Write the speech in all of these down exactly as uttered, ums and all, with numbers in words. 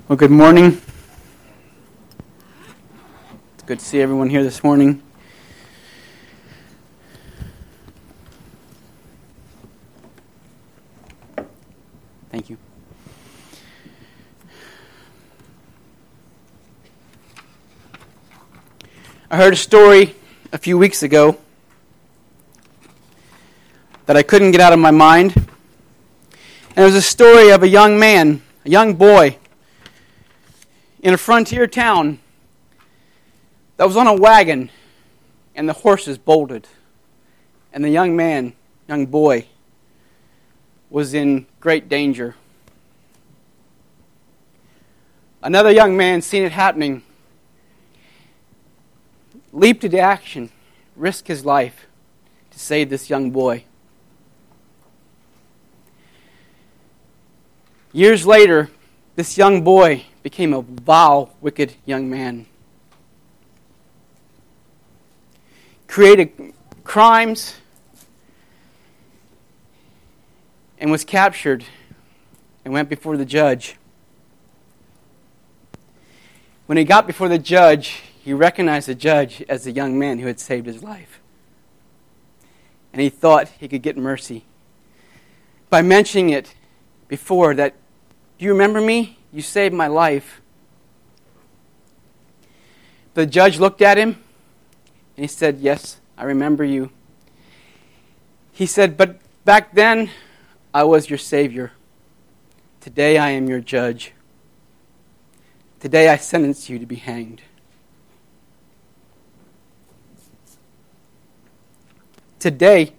Well, good morning. It's good to see everyone here this morning. Thank you. I heard a story a few weeks ago that I couldn't get out of my mind. And it was a story of a young man, a young boy, in a frontier town that was on a wagon, and the horses bolted. And the young man, young boy, was in great danger. Another young man, seeing it happening, leaped into action, risked his life to save this young boy. Years later, this young boy became a vile, wicked young man. Created crimes and was captured and went before the judge. When he got before the judge, he recognized the judge as the young man who had saved his life. And he thought he could get mercy by mentioning it before that, "Do you remember me? You saved my life." The judge looked at him and he said, "Yes, I remember you." He said, "But back then, I was your Savior. Today I am your judge. Today I sentence you to be hanged." Today,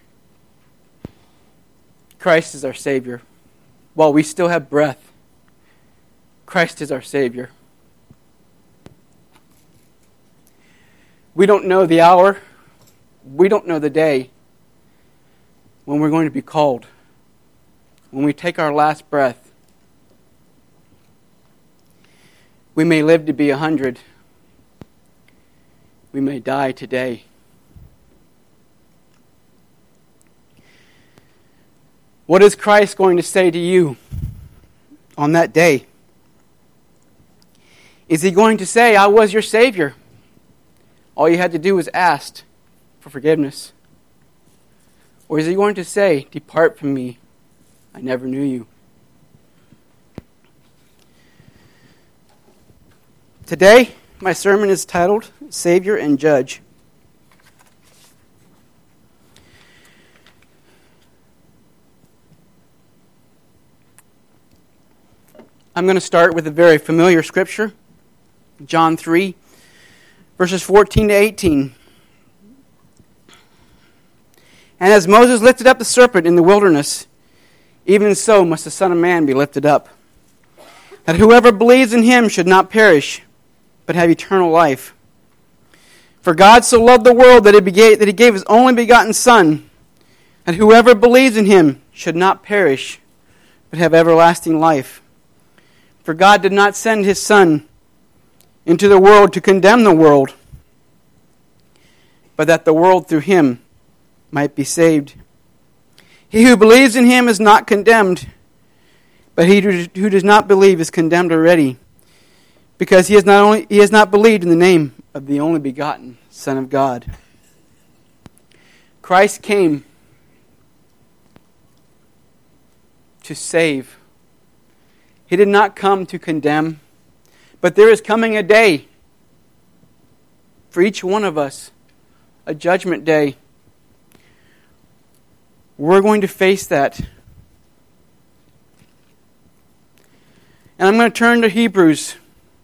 Christ is our Savior. While we still have breath, Christ is our Savior. We don't know the hour, we don't know the day when we're going to be called. When we take our last breath, we may live to be a hundred. We may die today. What is Christ going to say to you on that day? Is he going to say, "I was your Savior"? All you had to do was ask for forgiveness. Or is he going to say, "Depart from me, I never knew you"? Today, my sermon is titled, Savior and Judge. I'm going to start with a very familiar scripture, John three, verses fourteen to eighteen. "And as Moses lifted up the serpent in the wilderness, even so must the Son of Man be lifted up, that whoever believes in him should not perish, but have eternal life. For God so loved the world that he gave, that he gave his only begotten Son, that whoever believes in him should not perish, but have everlasting life. For God did not send his Son into the world to condemn the world, but that the world through him might be saved. He who believes in him is not condemned, but he who does not believe is condemned already, because he has not only he has not believed in the name of the only begotten Son of God." Christ came to save. He did not come to condemn, but there is coming a day for each one of us, a judgment day. We're going to face that. And I'm going to turn to Hebrews.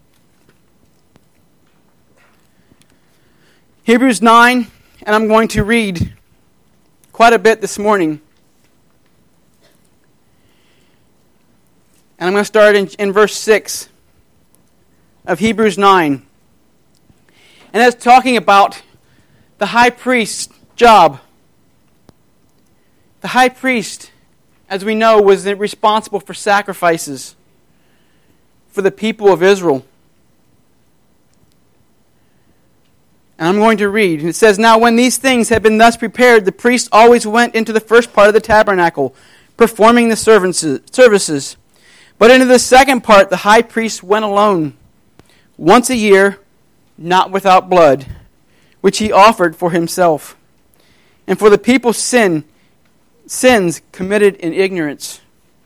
Hebrews nine, and I'm going to read quite a bit this morning. And I'm going to start in, in verse six of Hebrews nine. And that's talking about the high priest's job. The high priest, as we know, was responsible for sacrifices for the people of Israel. And I'm going to read. And it says, "Now when these things had been thus prepared, the priest always went into the first part of the tabernacle, performing the services. But into the second part, the high priest went alone, once a year, not without blood, which he offered for himself, and for the people's sin, sins committed in ignorance.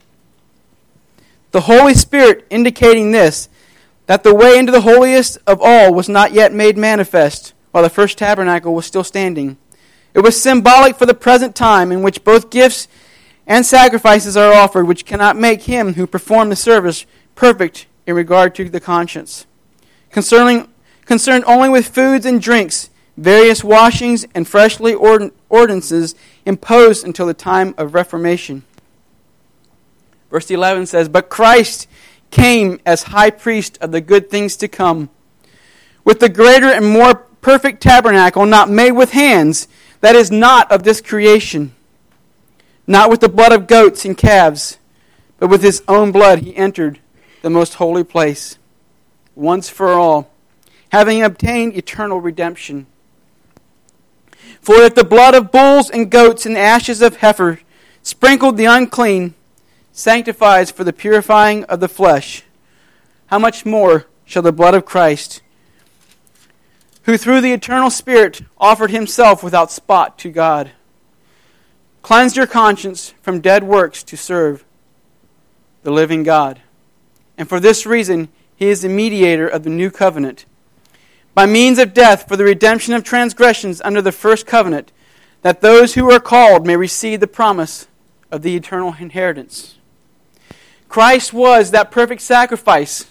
The Holy Spirit indicating this, that the way into the holiest of all was not yet made manifest, while the first tabernacle was still standing. It was symbolic for the present time in which both gifts and sacrifices are offered, which cannot make him who performed the service perfect in regard to the conscience. Concerning, concerned only with foods and drinks, various washings and freshly ord- ordinances imposed until the time of Reformation. Verse eleven says, "But Christ came as high priest of the good things to come, with the greater and more perfect tabernacle, not made with hands, that is not of this creation. Not with the blood of goats and calves, but with his own blood he entered the most holy place, once for all, having obtained eternal redemption. For if the blood of bulls and goats and the ashes of heifer, sprinkled the unclean, sanctifies for the purifying of the flesh, how much more shall the blood of Christ, who through the eternal Spirit offered himself without spot to God, cleanse your conscience from dead works to serve the living God. And for this reason, he is the mediator of the new covenant, by means of death for the redemption of transgressions under the first covenant, that those who are called may receive the promise of the eternal inheritance." Christ was that perfect sacrifice.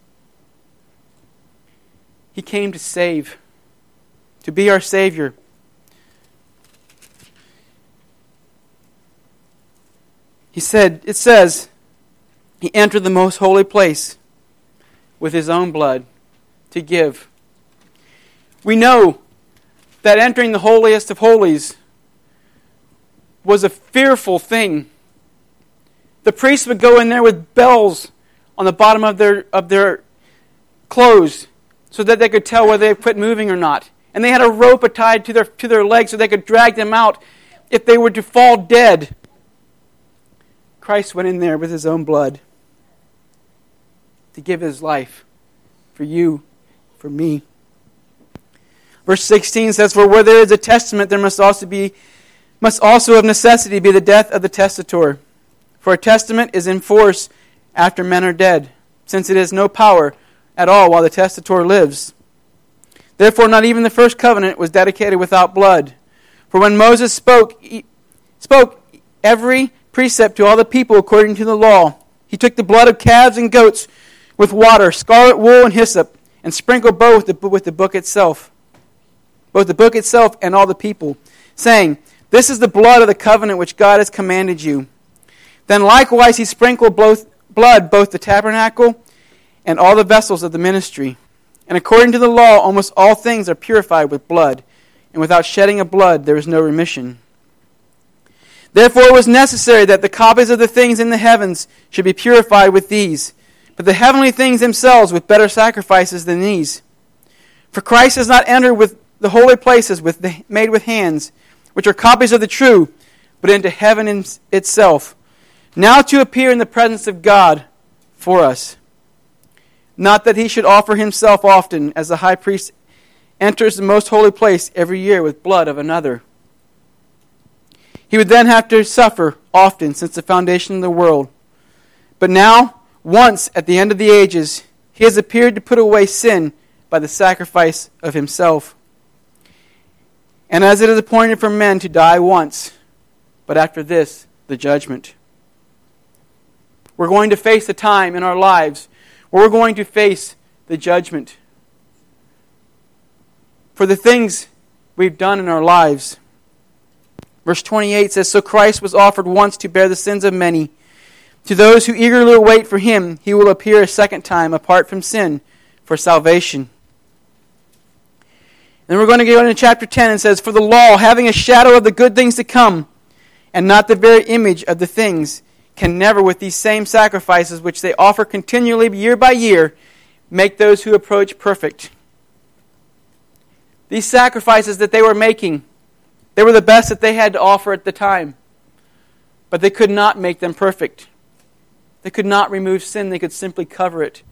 He came to save, to be our Savior. He said, it says, he entered the most holy place with his own blood to give. We know that entering the holiest of holies was a fearful thing. The priests would go in there with bells on the bottom of their of their clothes so that they could tell whether they quit moving or not. And they had a rope tied to their to their legs so they could drag them out if they were to fall dead. Christ went in there with his own blood to give his life for you, for me. Verse sixteen says, "For where there is a testament, there must also be must also of necessity be the death of the testator. For a testament is in force after men are dead, since it has no power at all while the testator lives. Therefore not even the first covenant was dedicated without blood. For when Moses spoke, he spoke every precept to all the people according to the law, he took the blood of calves and goats with water, scarlet wool, and hyssop, and sprinkled both with the book itself, both the book itself and all the people, saying, 'This is the blood of the covenant which God has commanded you.' Then likewise he sprinkled both blood, both the tabernacle and all the vessels of the ministry. And according to the law, almost all things are purified with blood, and without shedding of blood there is no remission. Therefore it was necessary that the copies of the things in the heavens should be purified with these, but the heavenly things themselves with better sacrifices than these. For Christ has not entered with the holy places with the, made with hands, which are copies of the true, but into heaven in, itself, now to appear in the presence of God for us. Not that he should offer himself often, as the high priest enters the most holy place every year with blood of another. He would then have to suffer often since the foundation of the world. But now, once at the end of the ages, he has appeared to put away sin by the sacrifice of himself. And as it is appointed for men to die once, but after this, the judgment. We're going to face a time in our lives where we're going to face the judgment for the things we've done in our lives. Verse twenty-eight says, "So Christ was offered once to bear the sins of many. To those who eagerly wait for him, he will appear a second time apart from sin for salvation." Then we're going to go into chapter ten, and it says, "For the law, having a shadow of the good things to come, and not the very image of the things, can never with these same sacrifices which they offer continually year by year, make those who approach perfect." These sacrifices that they were making, they were the best that they had to offer at the time, but they could not make them perfect. They could not remove sin. They could simply cover it.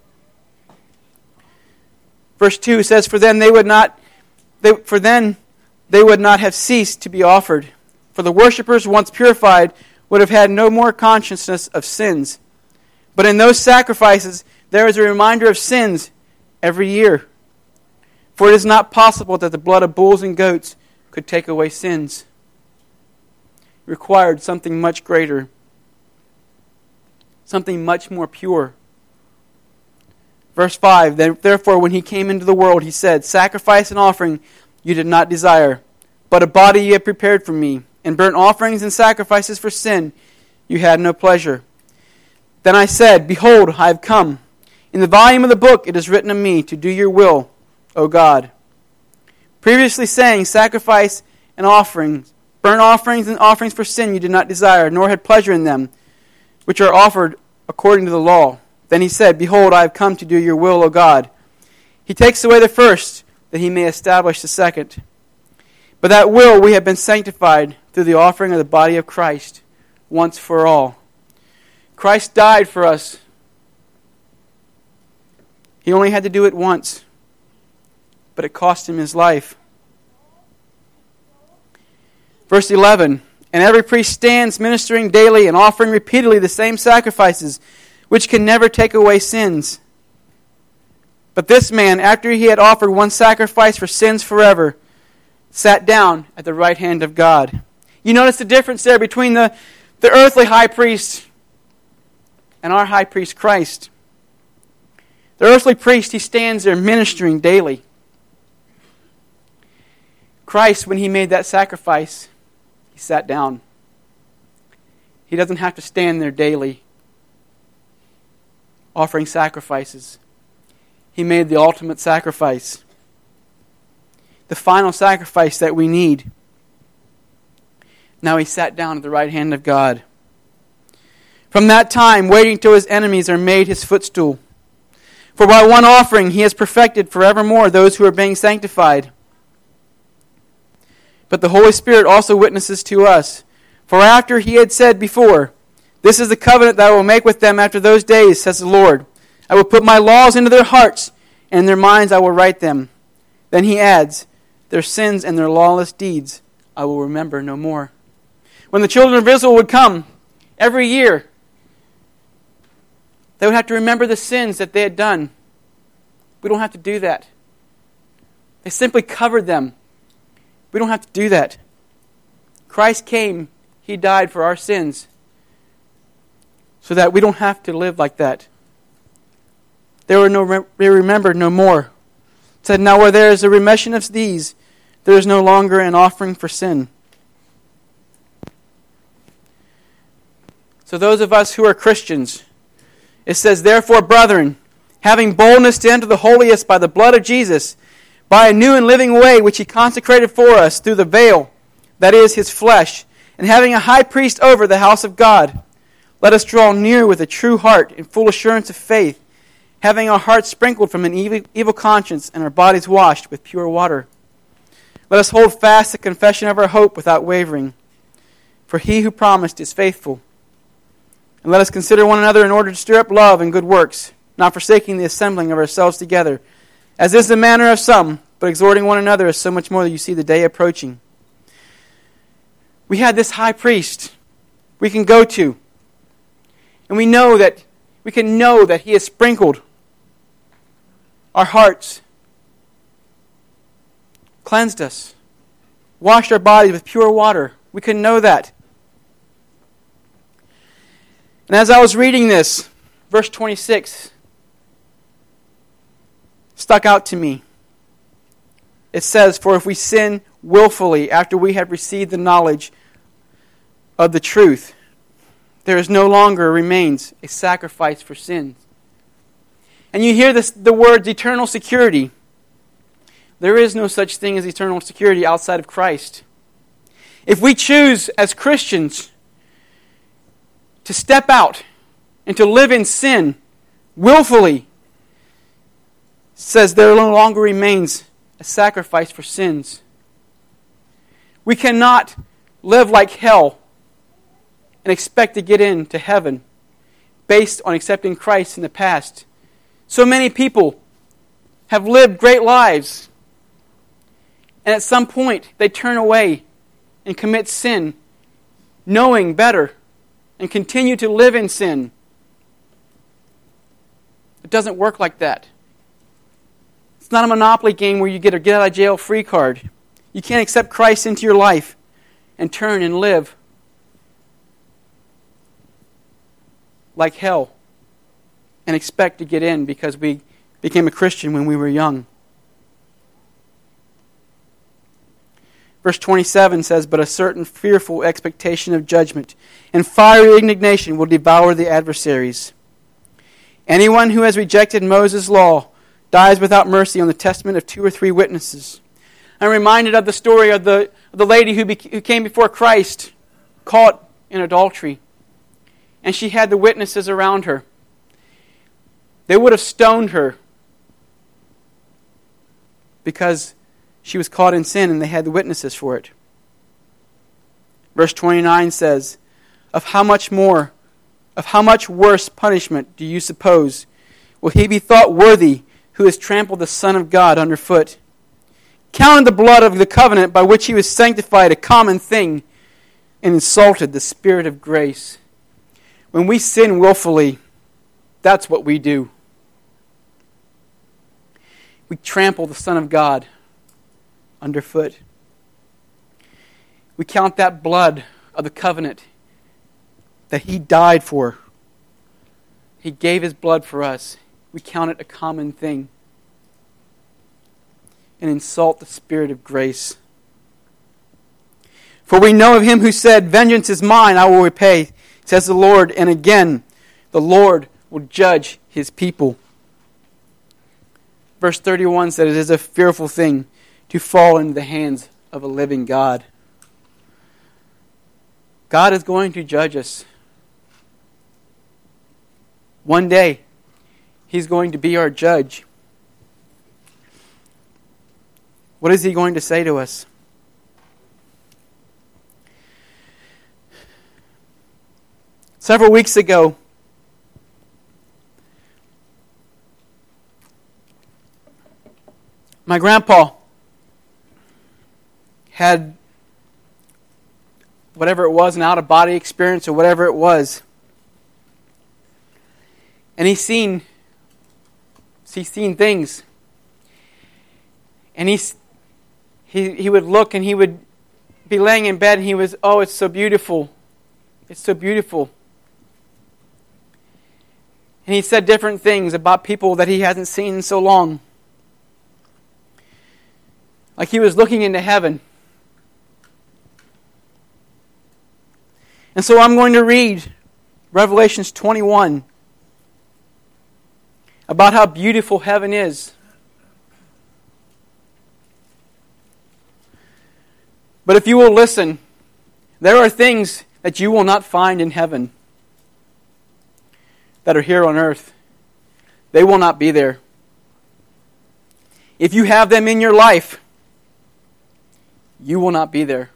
Verse two says, For then they would not, they, for then they would not have ceased to be offered. For the worshippers, once purified, would have had no more consciousness of sins. But in those sacrifices, there is a reminder of sins every year. For it is not possible that the blood of bulls and goats could take away sins. It required something much greater, something much more pure. Verse five, Therefore when he came into the world, he said, Sacrifice and offering you did not desire, but a body you have prepared for me. And burnt offerings and sacrifices for sin you had no pleasure. Then I said, Behold, I have come. In the volume of the book it is written of me to do your will, O God. Previously saying, Sacrifice and offerings, burnt offerings and offerings for sin you did not desire, nor had pleasure in them, which are offered according to the law. Then he said, Behold, I have come to do your will, O God. He takes away the first, that he may establish the second. But that will we have been sanctified through the offering of the body of Christ once for all. Christ died for us. He only had to do it once, but it cost him his life. Verse eleven, And every priest stands ministering daily and offering repeatedly the same sacrifices, which can never take away sins. But this man, after he had offered one sacrifice for sins forever, sat down at the right hand of God. You notice the difference there between the, the earthly high priest and our high priest Christ. The earthly priest, he stands there ministering daily. Christ, when he made that sacrifice, he sat down. He doesn't have to stand there daily offering sacrifices. He made the ultimate sacrifice. The final sacrifice that we need. Now he sat down at the right hand of God. From that time, waiting till his enemies are made his footstool. For by one offering he has perfected forevermore those who are being sanctified. But the Holy Spirit also witnesses to us. For after he had said before, This is the covenant that I will make with them after those days, says the Lord. I will put my laws into their hearts, and in their minds I will write them. Then he adds, Their sins and their lawless deeds I will remember no more. When the children of Israel would come every year, they would have to remember the sins that they had done. We don't have to do that. They simply covered them. We don't have to do that. Christ came, he died for our sins, so that we don't have to live like that. They were no, they remembered no more. It said, Now where there is a remission of these, there is no longer an offering for sin. So those of us who are Christians, it says, Therefore, brethren, having boldness to enter the holiest by the blood of Jesus, by a new and living way which he consecrated for us through the veil, that is, his flesh, and having a high priest over the house of God, let us draw near with a true heart in full assurance of faith, having our hearts sprinkled from an evil, evil conscience and our bodies washed with pure water. Let us hold fast the confession of our hope without wavering, for he who promised is faithful. And let us consider one another in order to stir up love and good works, not forsaking the assembling of ourselves together, as is the manner of some, but exhorting one another as so much more that you see the day approaching. We had this high priest we can go to, and we know that we can know that he has sprinkled our hearts, cleansed us, washed our bodies with pure water. We can know that. And as I was reading this, verse twenty-six stuck out to me. It says, For if we sin willfully after we have received the knowledge of the truth, there is no longer remains a sacrifice for sins. And you hear this, the words eternal security. There is no such thing as eternal security outside of Christ. If we choose as Christians to step out and to live in sin willfully, says there no longer remains a sacrifice for sins. We cannot live like hell and expect to get into heaven based on accepting Christ in the past. So many people have lived great lives, and at some point they turn away and commit sin, knowing better, and continue to live in sin. It doesn't work like that. It's not a Monopoly game where you get a get-out-of-jail-free card. You can't accept Christ into your life and turn and live like hell and expect to get in because we became a Christian when we were young. Verse twenty-seven says, "But a certain fearful expectation of judgment and fiery indignation will devour the adversaries. Anyone who has rejected Moses' law dies without mercy on the testament of two or three witnesses." I'm reminded of the story of the, of the lady who, be, who came before Christ, caught in adultery. And she had the witnesses around her. They would have stoned her because she was caught in sin and they had the witnesses for it. Verse twenty-nine says, Of how much more, of how much worse punishment do you suppose will he be thought worthy who has trampled the Son of God underfoot, counted the blood of the covenant by which he was sanctified a common thing, and insulted the Spirit of grace? When we sin willfully, that's what we do. We trample the Son of God underfoot. We count that blood of the covenant that he died for. He gave his blood for us. We count it a common thing. And insult the Spirit of grace. For we know of him who said, Vengeance is mine, I will repay, says the Lord. And again, the Lord will judge his people. Verse thirty-one said, It is a fearful thing to fall into the hands of a living God. God is going to judge us. One day, he's going to be our judge. What is he going to say to us? Several weeks ago, my grandpa had whatever it was, an out-of-body experience or whatever it was. And he's seen, he's seen things. And he's, he he would look and he would be laying in bed and he was, oh, it's so beautiful. It's so beautiful. And he said different things about people that he hasn't seen in so long. Like he was looking into heaven. And so I'm going to read Revelations twenty-one about how beautiful heaven is. But if you will listen, there are things that you will not find in heaven that are here on earth. They will not be there. If you have them in your life, you will not be there.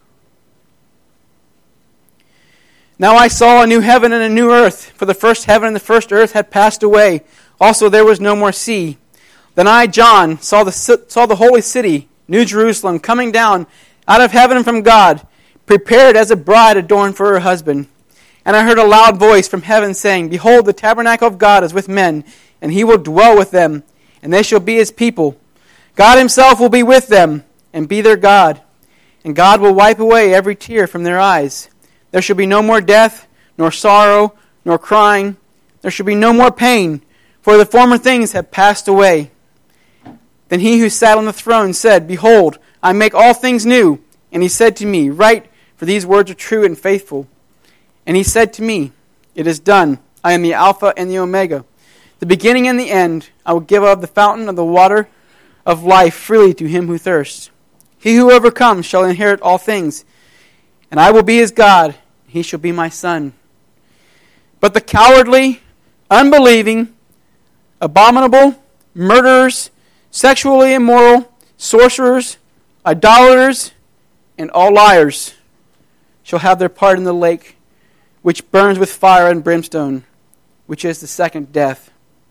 Now I saw a new heaven and a new earth, for the first heaven and the first earth had passed away. Also there was no more sea. Then I, John, saw the saw the holy city, New Jerusalem, coming down out of heaven from God, prepared as a bride adorned for her husband. And I heard a loud voice from heaven saying, Behold, the tabernacle of God is with men, and he will dwell with them, and they shall be his people. God himself will be with them, and be their God. And God will wipe away every tear from their eyes. There shall be no more death, nor sorrow, nor crying. There shall be no more pain, for the former things have passed away. Then he who sat on the throne said, Behold, I make all things new. And he said to me, Write, for these words are true and faithful. And he said to me, It is done. I am the Alpha and the Omega, the beginning and the end. I will give of the fountain of the water of life freely to him who thirsts. He who overcomes shall inherit all things, and I will be his God, he shall be my son. But the cowardly, unbelieving, abominable, murderers, sexually immoral, sorcerers, idolaters, and all liars shall have their part in the lake, which burns with fire and brimstone. which is the second death.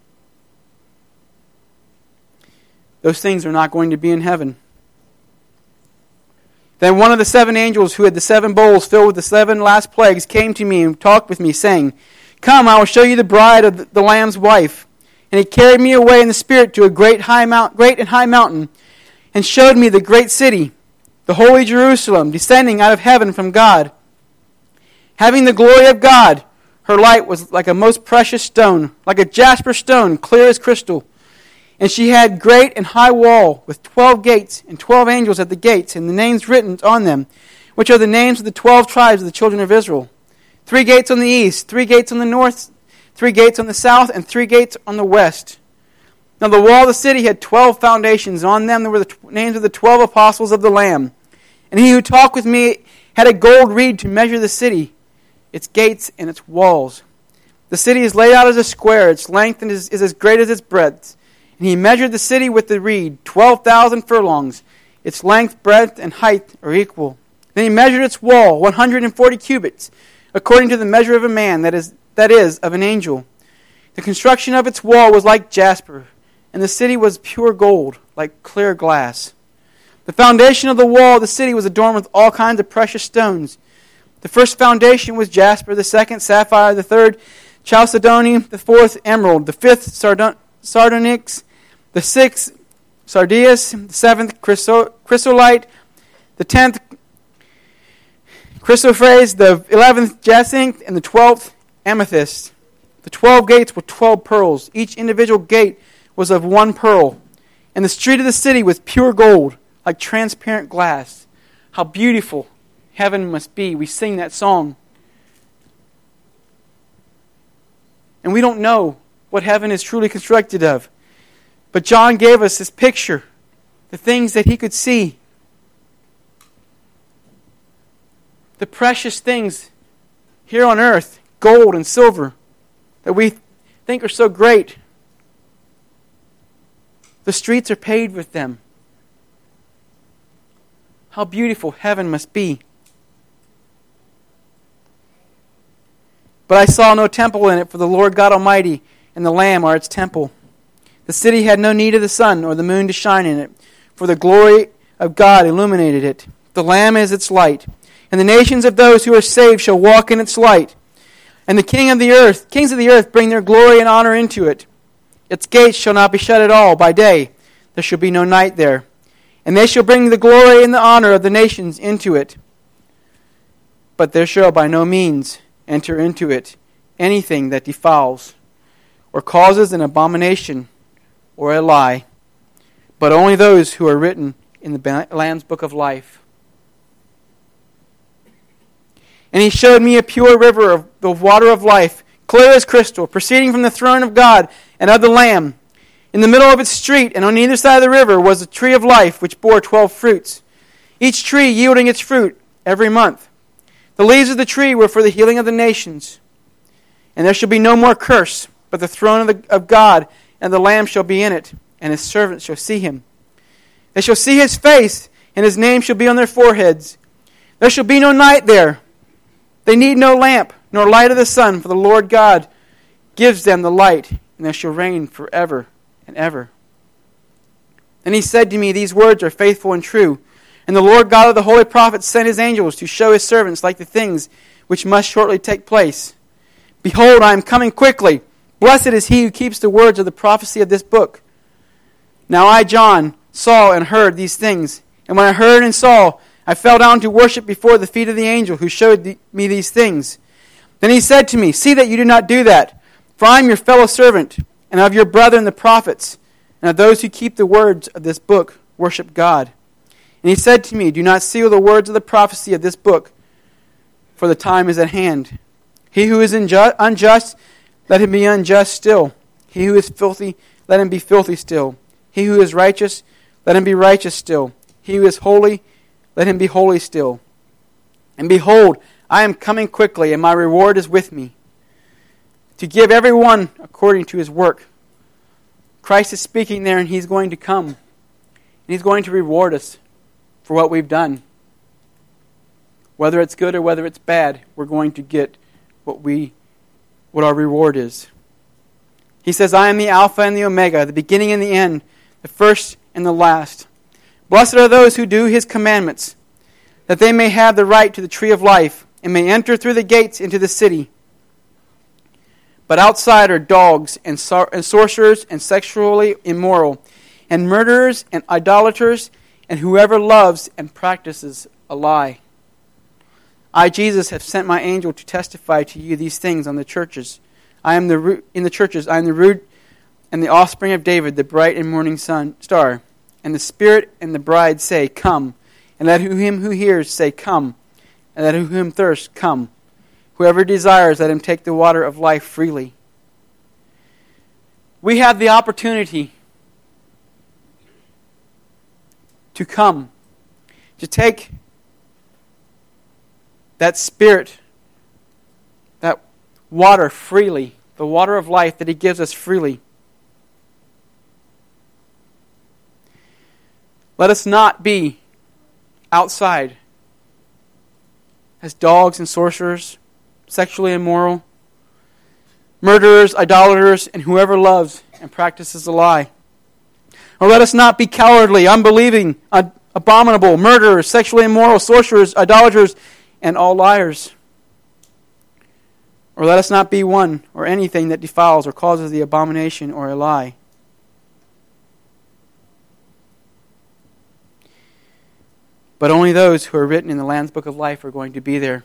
Those things are not going to be in heaven. Then one of the seven angels who had the seven bowls filled with the seven last plagues came to me and talked with me, saying, Come, I will show you the bride of the Lamb's wife. And he carried me away in the Spirit to a great high mount, great and high mountain, and showed me the great city, the holy Jerusalem, descending out of heaven from God, having the glory of God. Her light was like a most precious stone, like a jasper stone, clear as crystal. And she had great and high wall, with twelve gates, and twelve angels at the gates, and the names written on them, which are the names of the twelve tribes of the children of Israel. Three gates on the east, three gates on the north, three gates on the south, and three gates on the west. Now the wall of the city had twelve foundations, and on them there were the t- names of the twelve apostles of the Lamb. And he who talked with me had a gold reed to measure the city, its gates and its walls. The city is laid out as a square, its length is, is as great as its breadth. And he measured the city with the reed, twelve thousand furlongs. Its length, breadth, and height are equal. Then he measured its wall, one hundred forty cubits, according to the measure of a man, that is, that is, of an angel. The construction of its wall was like jasper, and the city was pure gold, like clear glass. The foundation of the wall of the city was adorned with all kinds of precious stones. The first foundation was jasper, the second sapphire, the third chalcedony, the fourth emerald, the fifth sardon- sardonyx, the sixth sardius, the seventh chryso- chrysolite, the tenth chrysoprase, the eleventh jacinth, and the twelfth amethyst. The twelve gates were twelve pearls. Each individual gate was of one pearl. And the street of the city was pure gold, like transparent glass. How beautiful heaven must be. We sing that song. And we don't know what heaven is truly constructed of. But John gave us this picture, the things that he could see. The precious things here on earth, gold and silver, that we think are so great. The streets are paved with them. How beautiful heaven must be. But I saw no temple in it, for the Lord God Almighty and the Lamb are its temple. The city had no need of the sun or the moon to shine in it, for the glory of God illuminated it. The Lamb is its light, and the nations of those who are saved shall walk in its light. And the king of the earth, kings of the earth bring their glory and honor into it. Its gates shall not be shut at all by day. There shall be no night there. And they shall bring the glory and the honor of the nations into it. But there shall by no means enter into it anything that defiles, or causes an abomination, or a lie, but only those who are written in the Lamb's book of life. And he showed me a pure river of the water of life, clear as crystal, proceeding from the throne of God and of the Lamb. In the middle of its street, and on either side of the river, was a tree of life, which bore twelve fruits, each tree yielding its fruit every month. The leaves of the tree were for the healing of the nations. And there shall be no more curse, but the throne of, the, of God and the Lamb shall be in it, and his servants shall see him. They shall see his face, and his name shall be on their foreheads. There shall be no night there. They need no lamp, nor light of the sun, for the Lord God gives them the light, and they shall reign forever and ever. And he said to me, These words are faithful and true. And the Lord God of the holy prophets sent his angels to show his servants like the things which must shortly take place. Behold, I am coming quickly. Blessed is he who keeps the words of the prophecy of this book. Now I, John, saw and heard these things. And when I heard and saw, I fell down to worship before the feet of the angel who showed the, me these things. Then he said to me, See that you do not do that, for I am your fellow servant, and of your brethren the prophets, and of those who keep the words of this book, worship God. And he said to me, Do not seal the words of the prophecy of this book, for the time is at hand. He who is inju- unjust, let him be unjust still. He who is filthy, let him be filthy still. He who is righteous, let him be righteous still. He who is holy, let him be holy still. And behold, I am coming quickly, and my reward is with me, to give everyone according to his work. Christ is speaking there, and he's going to come. And he's going to reward us for what we've done. Whether it's good or whether it's bad, we're going to get what we, what our reward is. He says, I am the Alpha and the Omega, the beginning and the end, the first and the last. Blessed are those who do His commandments, that they may have the right to the tree of life, and may enter through the gates into the city. But outside are dogs and, sor- and sorcerers and sexually immoral, and murderers and idolaters, and whoever loves and practices a lie. I, Jesus, have sent my angel to testify to you these things on the churches. I am the root, in the churches. I am the root and the offspring of David, the bright and morning sun, star. And the Spirit and the bride say, Come. And let him who hears say, Come. And let him thirsts, come. Whoever desires, let him take the water of life freely. We have the opportunity to come, to take that Spirit, that water freely, the water of life that He gives us freely. Let us not be outside as dogs and sorcerers, sexually immoral, murderers, idolaters, and whoever loves and practices a lie. Or let us not be cowardly, unbelieving, ab- abominable, murderers, sexually immoral, sorcerers, idolaters, and all liars. Or let us not be one or anything that defiles or causes the abomination or a lie. But only those who are written in the Lamb's Book of Life are going to be there.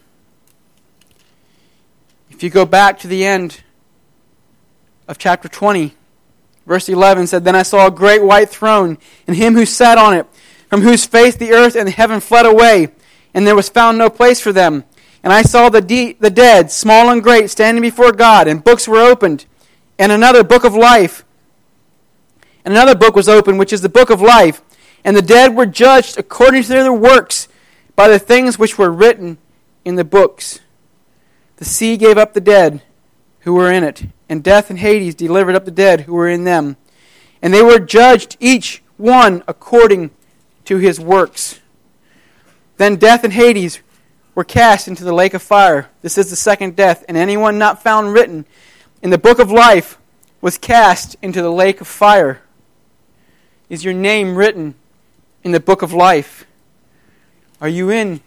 If you go back to the end of chapter twenty, verse eleven said, Then I saw a great white throne, and Him who sat on it, from whose face the earth and the heaven fled away, and there was found no place for them. And I saw the, de- the dead, small and great, standing before God, and books were opened, and another book of life. And another book was opened, which is the book of life. And the dead were judged according to their works by the things which were written in the books. The sea gave up the dead who were in it, and death and Hades delivered up the dead who were in them. And they were judged each one according to his works. Then death and Hades were cast into the lake of fire. This is the second death, and anyone not found written in the book of life was cast into the lake of fire. Is your name written in the book of life? Are you in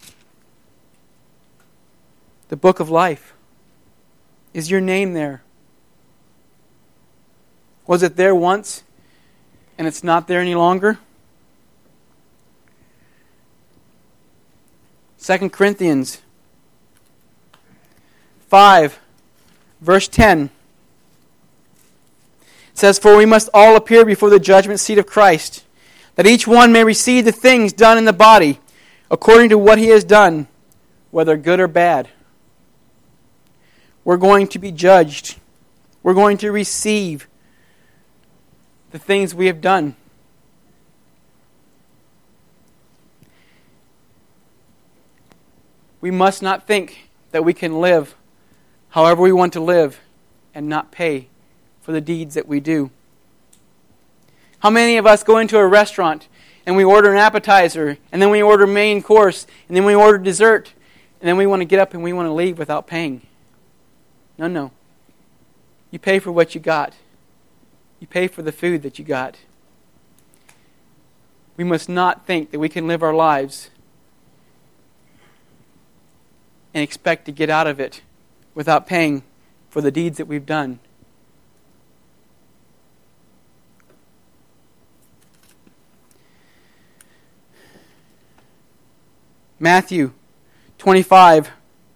the book of life? Is your name there? Was it there once and it's not there any longer? Second Corinthians five, verse ten. It says, For we must all appear before the judgment seat of Christ, that each one may receive the things done in the body, according to what he has done, whether good or bad. We're going to be judged. We're going to receive the things we have done. We must not think that we can live however we want to live and not pay for the deeds that we do. How many of us go into a restaurant and we order an appetizer, and then we order main course, and then we order dessert, and then we want to get up and we want to leave without paying? No, no. You pay for what you got. You pay for the food that you got. We must not think that we can live our lives and expect to get out of it without paying for the deeds that we've done. Matthew twenty-five,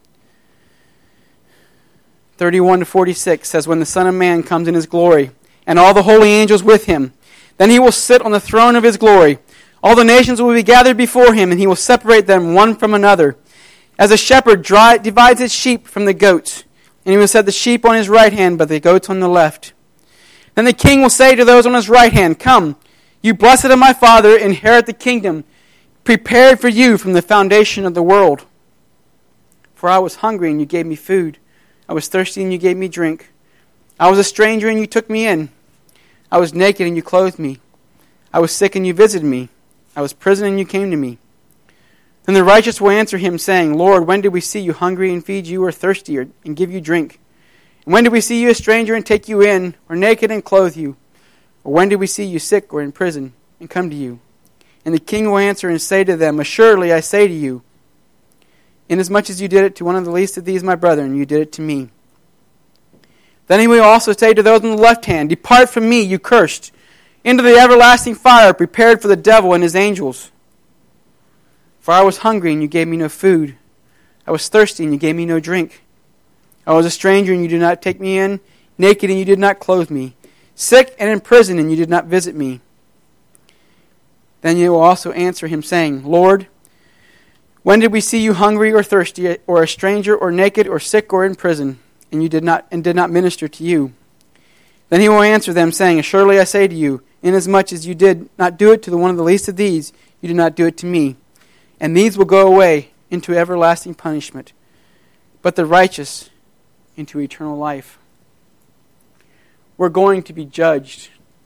thirty-one to forty-six says, When the Son of Man comes in His glory, and all the holy angels with Him, then He will sit on the throne of His glory. All the nations will be gathered before Him, and He will separate them one from another, as a shepherd dry, divides his sheep from the goats. And He will set the sheep on His right hand, but the goats on the left. Then the King will say to those on His right hand, Come, you blessed of my Father, inherit the kingdom prepared for you from the foundation of the world. For I was hungry, and you gave me food. I was thirsty, and you gave me drink. I was a stranger, and you took me in. I was naked, and you clothed me. I was sick, and you visited me. I was in prison, and you came to me. Then the righteous will answer Him, saying, Lord, when did we see you hungry and feed you, or thirsty, or, and give you drink? And when did we see you a stranger and take you in, or naked and clothe you? Or when did we see you sick or in prison and come to you? And the king will answer and say to them, Assuredly I say to you, inasmuch as you did it to one of the least of these my brethren, you did it to me. Then he will also say to those on the left hand, Depart from me, you cursed, into the everlasting fire prepared for the devil and his angels. For I was hungry, and you gave me no food. I was thirsty, and you gave me no drink. I was a stranger, and you did not take me in, naked, and you did not clothe me, sick and in prison, and you did not visit me. Then you will also answer him, saying, Lord, when did we see you hungry or thirsty, or a stranger, or naked, or sick, or in prison, and you did not and did not minister to you? Then he will answer them, saying, Surely I say to you, inasmuch as you did not do it to the one of the least of these, you did not do it to me. And these will go away into everlasting punishment, but the righteous into eternal life. We're going to be judged.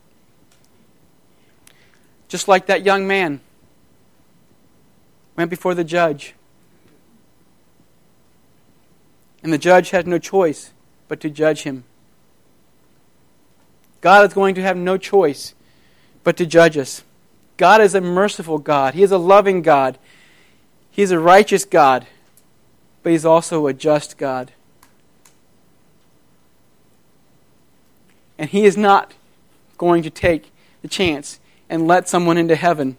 Just like that young man went before the judge. And the judge had no choice but to judge him. God is going to have no choice but to judge us. God is a merciful God. He is a loving God. He is a righteous God. But He's also a just God. And He is not going to take the chance and let someone into heaven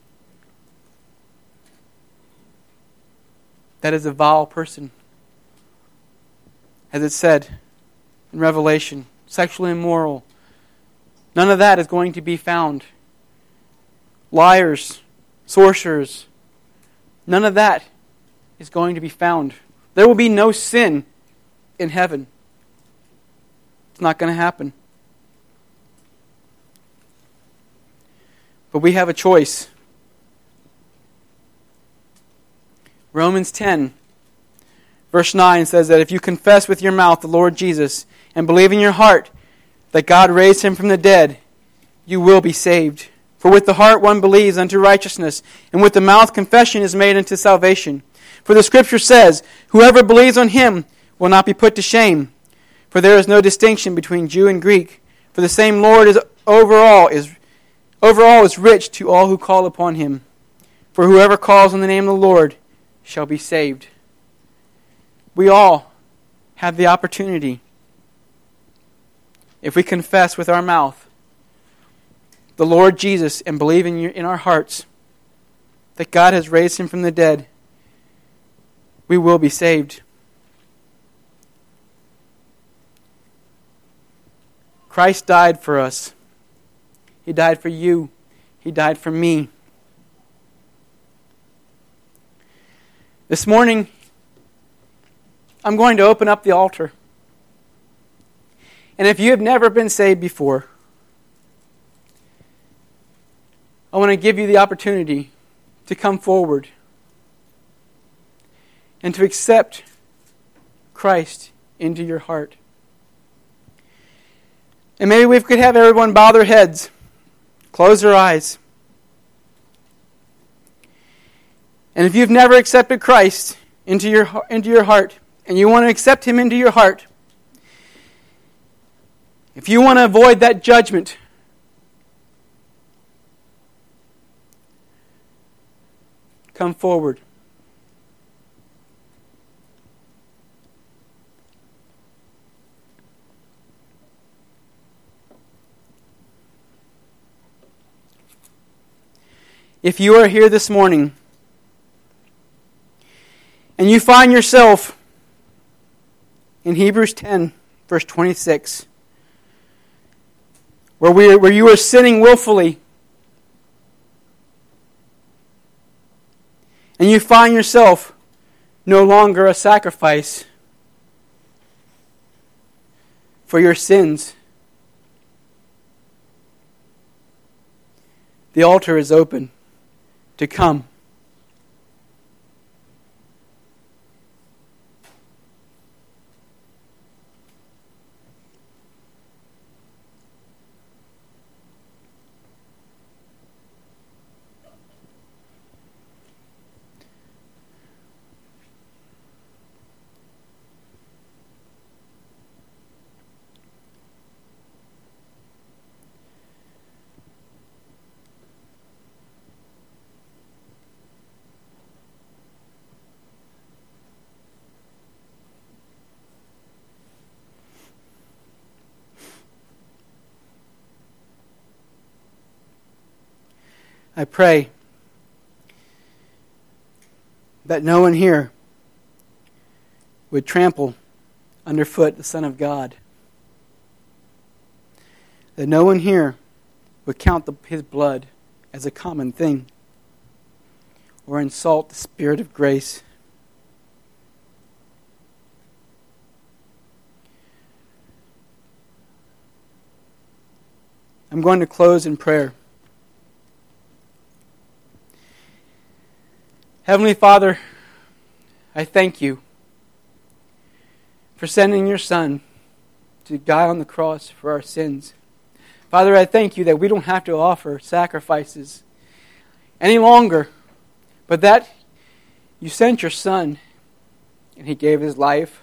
that is a vile person. As it said in Revelation, sexually immoral. None of that is going to be found. Liars, sorcerers, none of that is going to be found. There will be no sin in heaven. It's not going to happen. But we have a choice. Romans ten, verse nine says that if you confess with your mouth the Lord Jesus and believe in your heart that God raised Him from the dead, you will be saved. For with the heart one believes unto righteousness, and with the mouth confession is made unto salvation. For the Scripture says, Whoever believes on Him will not be put to shame. For there is no distinction between Jew and Greek. For the same Lord is overall is overall is rich to all who call upon Him. For whoever calls on the name of the Lord shall be saved. We all have the opportunity, if we confess with our mouth the Lord Jesus and believe in, your, in our hearts that God has raised Him from the dead, we will be saved. Christ died for us. He died for you. He died for me. This morning, I'm going to open up the altar. And if you have never been saved before, I want to give you the opportunity to come forward and to accept Christ into your heart. And maybe we could have everyone bow their heads, close their eyes. And if you've never accepted Christ into your into your heart, and you want to accept Him into your heart, if you want to avoid that judgment, come forward. If you are here this morning and you find yourself in Hebrews ten, verse twenty-six, where we where you are sinning willfully, and you find yourself no longer a sacrifice for your sins, the altar is open to come. I pray that no one here would trample underfoot the Son of God. That no one here would count the, his blood as a common thing or insult the Spirit of grace. I'm going to close in prayer. Heavenly Father, I thank you for sending your Son to die on the cross for our sins. Father, I thank you that we don't have to offer sacrifices any longer, but that you sent your Son and He gave His life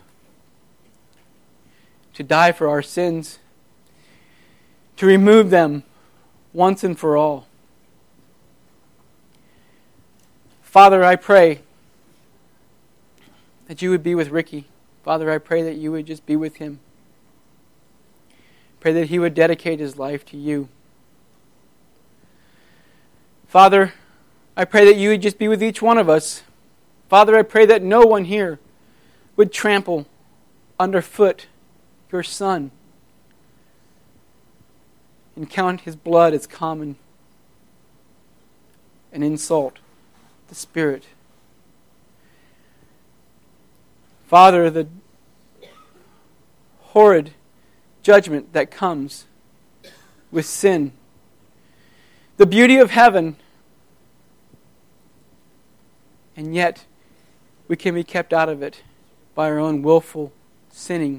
to die for our sins, to remove them once and for all. Father, I pray that you would be with Ricky. Father, I pray that you would just be with him. Pray that he would dedicate his life to you. Father, I pray that you would just be with each one of us. Father, I pray that no one here would trample underfoot your Son and count his blood as common and insult the Spirit. Father, the horrid judgment that comes with sin, the beauty of heaven, and yet we can be kept out of it by our own willful sinning.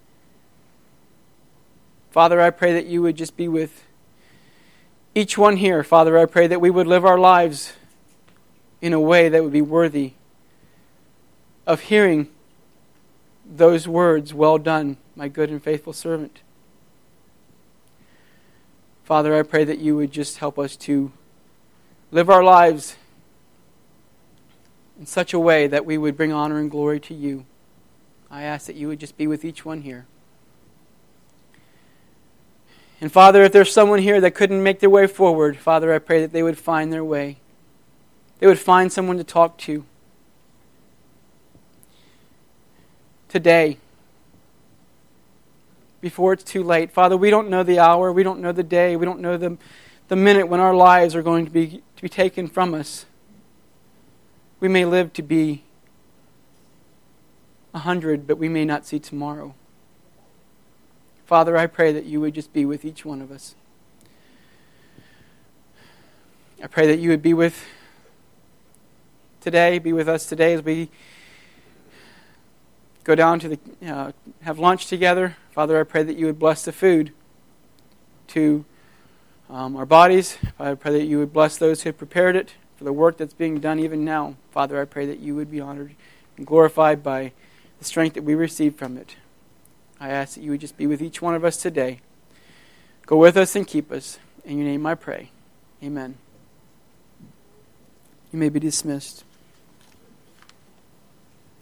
Father, I pray that you would just be with each one here. Father, I pray that we would live our lives in a way that would be worthy of hearing those words, "Well done, my good and faithful servant." Father, I pray that you would just help us to live our lives in such a way that we would bring honor and glory to you. I ask that you would just be with each one here. And Father, if there's someone here that couldn't make their way forward, Father, I pray that they would find their way. They would find someone to talk to today, before it's too late. Father, we don't know the hour, we don't know the day, we don't know the, the minute when our lives are going to be, to be taken from us. We may live to be a hundred, but we may not see tomorrow. Father, I pray that you would just be with each one of us. I pray that you would be with today, be with us today as we go down to the uh, have lunch together. Father, I pray that you would bless the food to um, our bodies. I pray that you would bless those who have prepared it for the work that's being done even now. Father, I pray that you would be honored and glorified by the strength that we receive from it. I ask that you would just be with each one of us today. Go with us and keep us. In your name I pray. Amen. You may be dismissed.